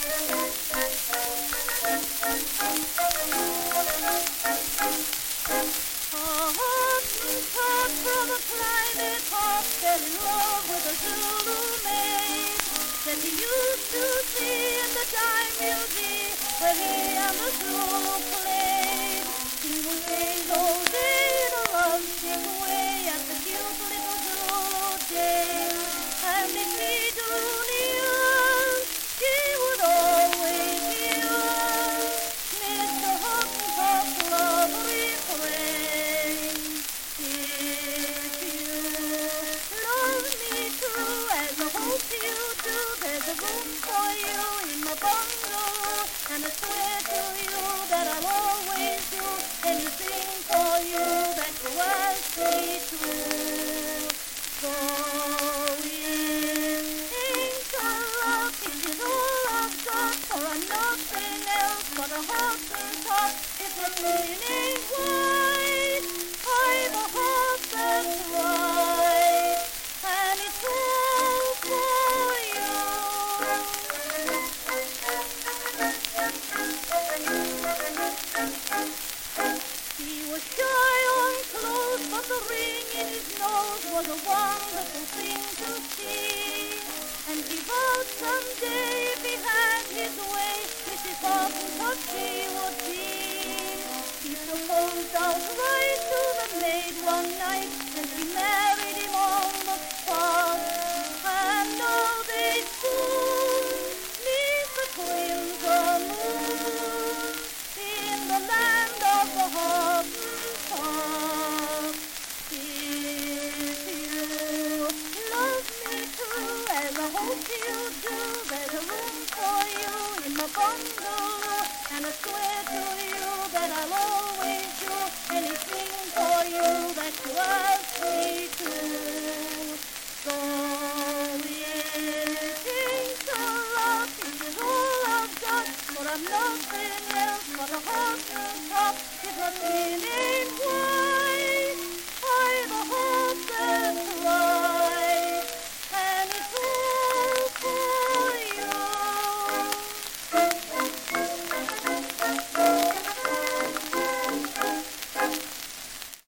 From a climate hop fell in love with a Zulu maid that he used to see in the dime museum where he and the Zulu played. He would gaze all day in a lovesick way at the cute little Zulu dame, and if he drew near, she would always hear Mr. Hottentot's love refrain. If you love me true, as I hope you do, there's a room for you in my bungalow, and I swear to you that I'll always do anything for you that you ask me to. So it ain't a rock, it is all I've got, for I'm nothing else but a Hottentot. If my queen ain't white, I'm a heart that's right, and it's all for you. He was shy on clothes, but the ring in his nose was a wonderful thing to see. And he vowed someday, if he had his way, Mrs. Hottentot she would be. He proposed outright to the maid one night, and she married him on the spot. And now they soon meet the crimson moon in the land of the Hottentot. If you love me true, as I hope you do, there's a room for you in my bungalow, and I swear to you that I'll always do anything for you that you ask.